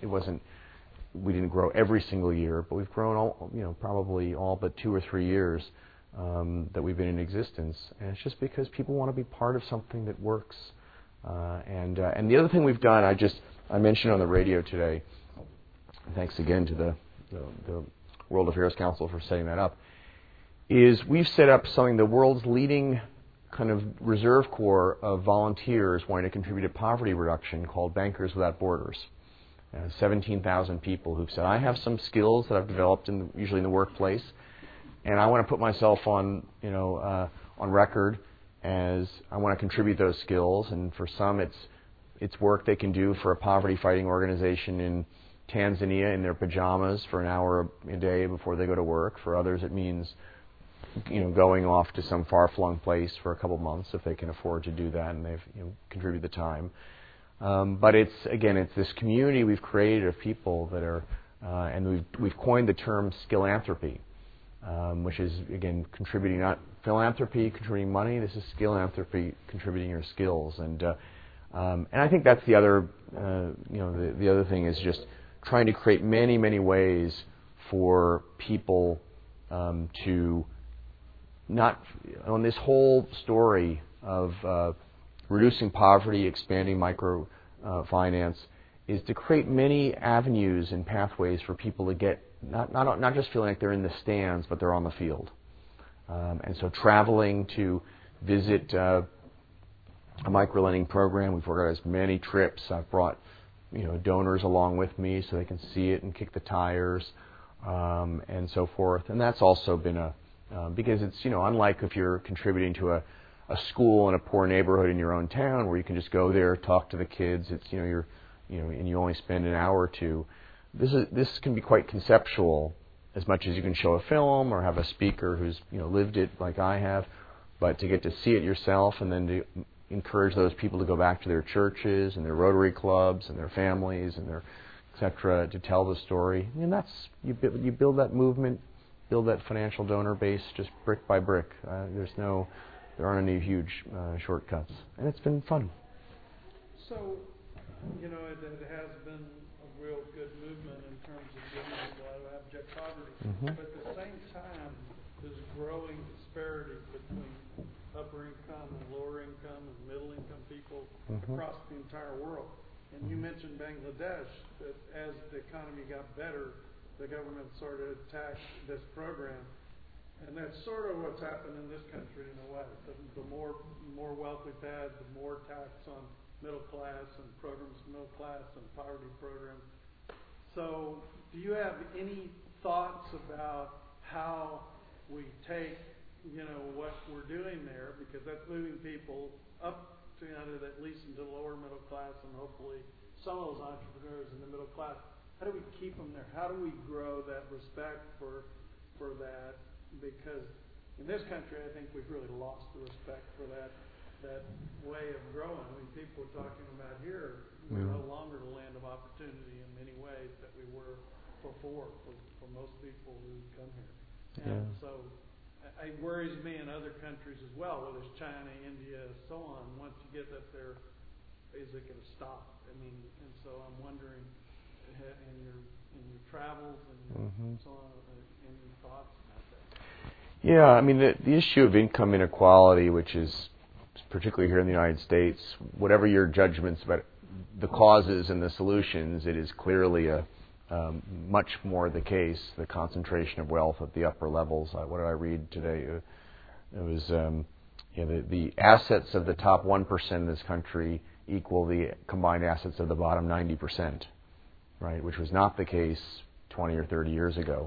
we didn't grow every single year, but we've grown probably all but 2 or 3 years that we've been in existence. And it's just because people want to be part of something that works. And the other thing we've done, I mentioned on the radio today, thanks again to the World Affairs Council for setting that up, is we've set up something, the world's leading kind of reserve corps of volunteers wanting to contribute to poverty reduction called Bankers Without Borders. 17,000 people who've said, I have some skills that I've developed usually in the workplace, and I want to put myself on record as I want to contribute those skills. And for some, it's work they can do for a poverty-fighting organization in Tanzania in their pajamas for an hour a day before they go to work. For others, it means going off to some far-flung place for a couple months if they can afford to do that and they've contributed the time. But it's this community we've created of people that are, and we've coined the term skillanthropy, which is again contributing, not philanthropy, contributing money. This is skillanthropy, contributing your skills, and I think that's the other, the other thing is just trying to create many, many ways for people to not on this whole story of reducing poverty, expanding microfinance, is to create many avenues and pathways for people to get not just feeling like they're in the stands, but they're on the field. And so traveling to visit a microlending program, we've organized many trips. I've brought donors along with me so they can see it and kick the tires and so forth. And that's also been because it's unlike if you're contributing to a school in a poor neighborhood in your own town where you can just go there, talk to the kids. It's and you only spend an hour or two. This can be quite conceptual, as much as you can show a film or have a speaker who's lived it like I have. But to get to see it yourself and then to encourage those people to go back to their churches and their Rotary clubs and their families and their et cetera to tell the story. And that's you build that movement, build that financial donor base just brick by brick. There aren't any huge shortcuts, and it's been fun. So, it has been a real good movement in terms of getting people out of abject poverty. Mm-hmm. But at the same time, there's growing disparity between upper income and lower income and middle income people across the entire world. And you mentioned Bangladesh, that as the economy got better, the government sort of attacked this program. And that's sort of what's happened in this country in a way. The more wealth we've had, the more tax on middle class and programs for middle class and poverty programs. So do you have any thoughts about how we take, what we're doing there, because that's moving people up to at least into the lower middle class and hopefully some of those entrepreneurs in the middle class. How do we keep them there? How do we grow that respect for that? Because in this country, I think we've really lost the respect for that way of growing. I mean, people are talking about here, we're no longer the land of opportunity in many ways that we were before for most people who come here. And so it worries me in other countries as well, whether it's China, India, so on. Once you get up there, is it going to stop? I mean, and so I'm wondering, in your travels and so on, any thoughts about that? Yeah, I mean, the issue of income inequality, which is particularly here in the United States, whatever your judgments about the causes and the solutions, it is clearly much more the case, the concentration of wealth at the upper levels. What did I read today? It was the assets of the top 1% in this country equal the combined assets of the bottom 90%. right? Which was not the case 20 or 30 years ago.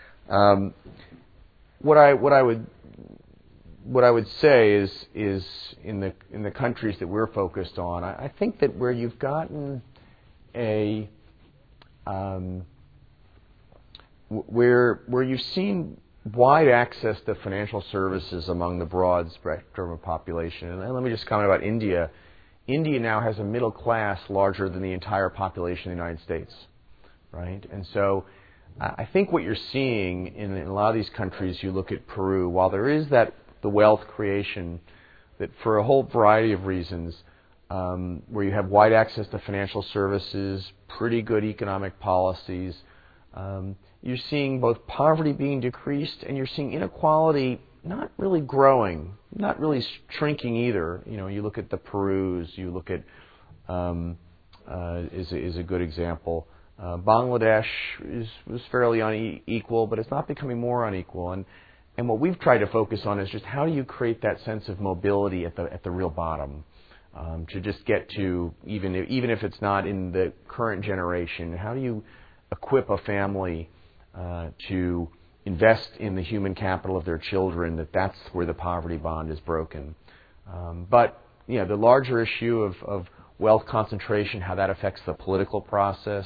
What I would say is in the countries that we're focused on, I think that where you've gotten where you've seen wide access to financial services among the broad spectrum of population. And let me just comment about India. India now has a middle class larger than the entire population of the United States, right? And so I think what you're seeing in a lot of these countries, you look at Peru, while there is the wealth creation that for a whole variety of reasons, where you have wide access to financial services, pretty good economic policies, you're seeing both poverty being decreased and you're seeing inequality not really growing, not really shrinking either. You know, you look at the Perus, you look at is a good example. Bangladesh was fairly unequal, but it's not becoming more unequal. And what we've tried to focus on is just how do you create that sense of mobility at the real bottom, to just get to even if it's not in the current generation. How do you equip a family to invest in the human capital of their children? That's where the poverty bond is broken. But you know, the larger issue of wealth concentration, how that affects the political process,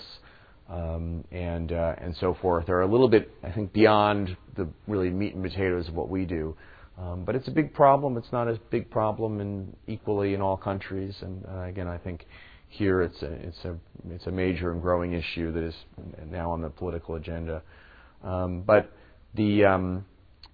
and so forth, are a little bit, I think, beyond the really meat and potatoes of what we do. But it's a big problem. It's not a big problem equally in all countries. And again, I think here it's a major and growing issue that is now on the political agenda. But and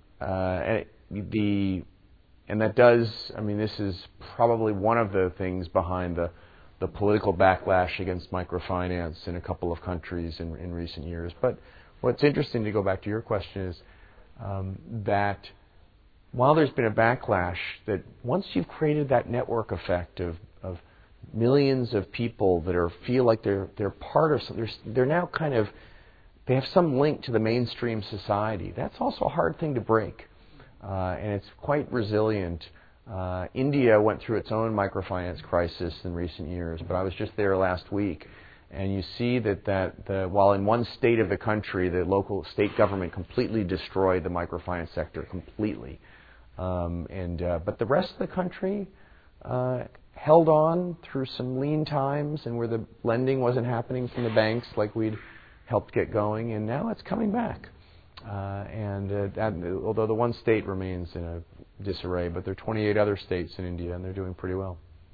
that does, I mean, this is probably one of the things behind the political backlash against microfinance in a couple of countries in recent years. But what's interesting, to go back to your question, is that while there's been a backlash, that once you've created that network effect of millions of people that feel like they're part of something, they're now kind of, they have some link to the mainstream society. That's also a hard thing to break, and it's quite resilient. India went through its own microfinance crisis in recent years, but I was just there last week, and you see that while in one state of the country, the local state government completely destroyed the microfinance sector completely, but the rest of the country held on through some lean times and where the lending wasn't happening from the banks like we'd helped get going, and now it's coming back. Although the one state remains in a disarray, but there are 28 other states in India, and they're doing pretty well.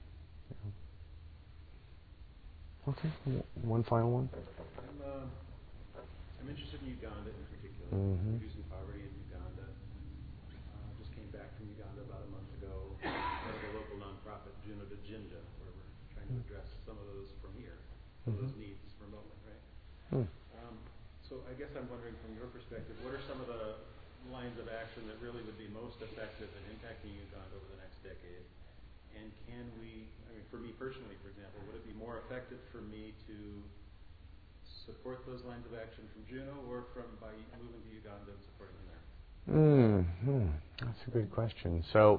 Okay, one final one. I'm interested in Uganda in particular, reducing poverty in Uganda. Just came back from Uganda about a month ago. The local nonprofit Juno Dejinda, where we're trying to address some of those from here, some of those needs remotely, right? So I guess I'm wondering, from your perspective, what are some of the lines of action that really would be most effective in impacting Uganda over the next decade? And can we, I mean, for me personally, for example, would it be more effective for me to support those lines of action from Juno or by moving to Uganda and supporting them there? That's a good question. So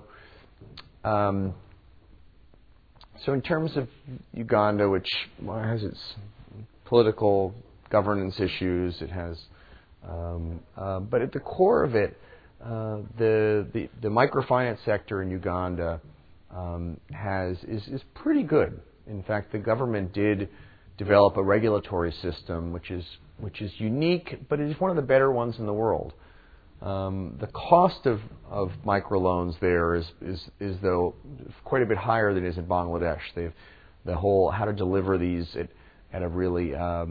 in terms of Uganda, which has its political governance issues, it has, but at the core of it, the microfinance sector in Uganda is pretty good. In fact, the government did develop a regulatory system which is unique, but it is one of the better ones in the world. The cost of microloans there is though quite a bit higher than it is in Bangladesh. They've the whole how to deliver these at a really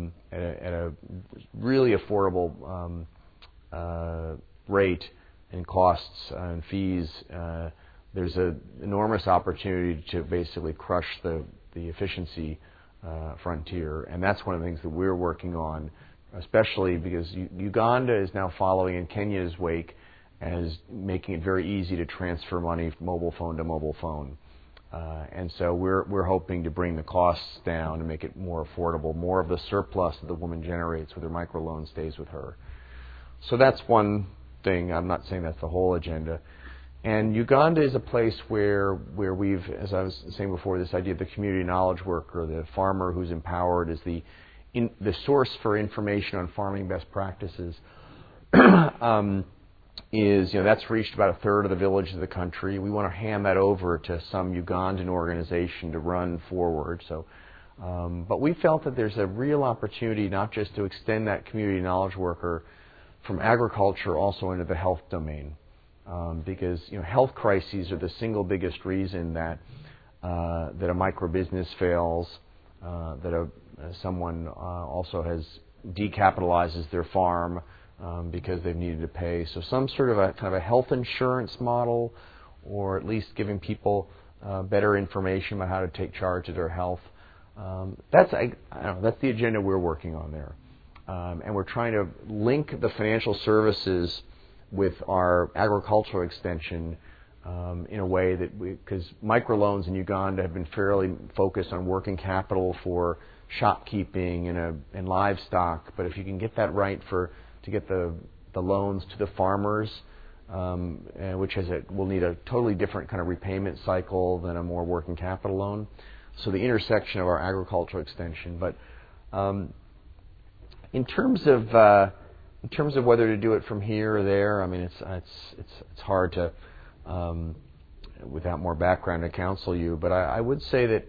affordable rate and costs and fees. There's an enormous opportunity to basically crush the efficiency frontier, and that's one of the things that we're working on, especially because Uganda is now following in Kenya's wake as making it very easy to transfer money from mobile phone to mobile phone. And so we're hoping to bring the costs down and make it more affordable. More of the surplus that the woman generates with her microloan stays with her. So that's one thing. I'm not saying that's the whole agenda. And Uganda is a place where we've, as I was saying before, this idea of the community knowledge worker, the farmer who's empowered, is the the source for information on farming best practices is, that's reached about a third of the villages of the country. We want to hand that over to some Ugandan organization to run forward. So, but we felt that there's a real opportunity not just to extend that community knowledge worker from agriculture also into the health domain, because health crises are the single biggest reason that a micro business fails, that someone also has decapitalizes their farm because they've needed to pay. So some sort of a kind of a health insurance model, or at least giving people better information about how to take charge of their health. That's the agenda we're working on there, and we're trying to link the financial services with our agricultural extension in a way that because microloans in Uganda have been fairly focused on working capital for shopkeeping and livestock, but if you can get that right to get the loans to the farmers, which will need a totally different kind of repayment cycle than a more working capital loan. So the intersection of our agricultural extension. But in terms of whether to do it from here or there, I mean it's hard to without more background to counsel you. But I would say that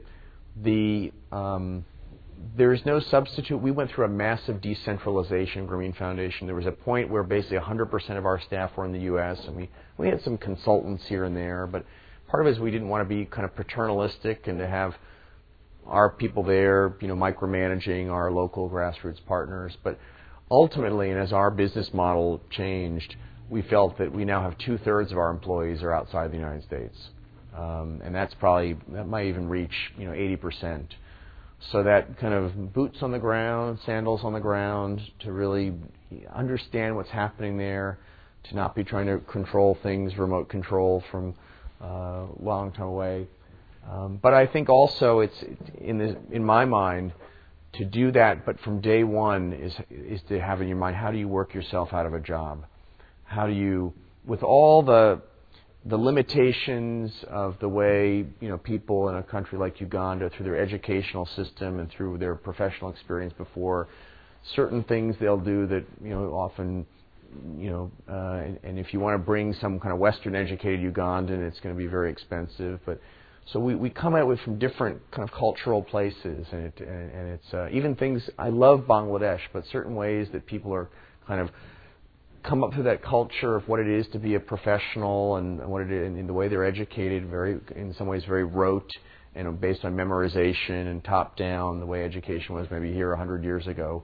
there is no substitute. We went through a massive decentralization, Grameen Foundation. There was a point where basically 100% of our staff were in the U.S., and we had some consultants here and there, but part of it is we didn't want to be kind of paternalistic and to have our people there, micromanaging our local grassroots partners. But ultimately, and as our business model changed, we felt that we now have 2/3 of our employees are outside the United States, and that might even reach 80%. So that kind of boots on the ground, sandals on the ground, to really understand what's happening there, to not be trying to control things, remote control from a long time away. But I think also it's in my mind to do that, but from day one is to have in your mind, how do you work yourself out of a job? How do you, with all the limitations of the way people in a country like Uganda, through their educational system and through their professional experience before, certain things they'll do that often and if you want to bring some kind of Western educated Ugandan, it's going to be very expensive. But so we come at it from different kind of cultural places, and it's even things. I love Bangladesh, but certain ways that people are kind of come up through that culture of what it is to be a professional and what it is, and in the way they're educated, in some ways very rote and based on memorization and top down, the way education was maybe here 100 years ago,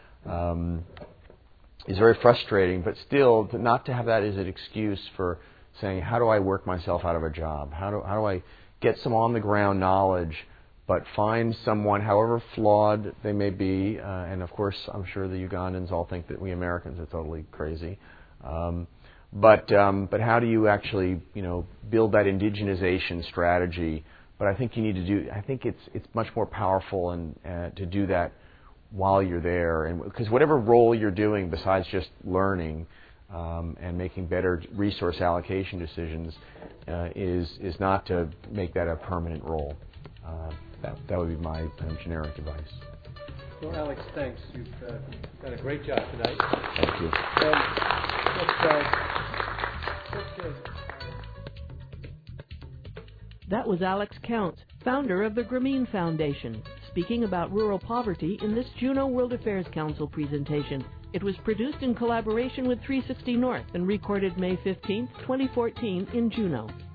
is very frustrating. But still, not to have that as an excuse for saying, how do I work myself out of a job? How do I get some on the ground knowledge, but find someone, however flawed they may be, and of course I'm sure the Ugandans all think that we Americans are totally crazy. But how do you actually build that indigenization strategy? But I think you need to do. I think it's much more powerful and to do that while you're there, and because whatever role you're doing besides just learning and making better resource allocation decisions is not to make that a permanent role. That would be my kind of generic advice. Well, Alex, thanks. You've done a great job tonight. Thank you. That was Alex Counts, founder of the Grameen Foundation, speaking about rural poverty in this Juneau World Affairs Council presentation. It was produced in collaboration with 360 North and recorded May 15, 2014 in Juneau.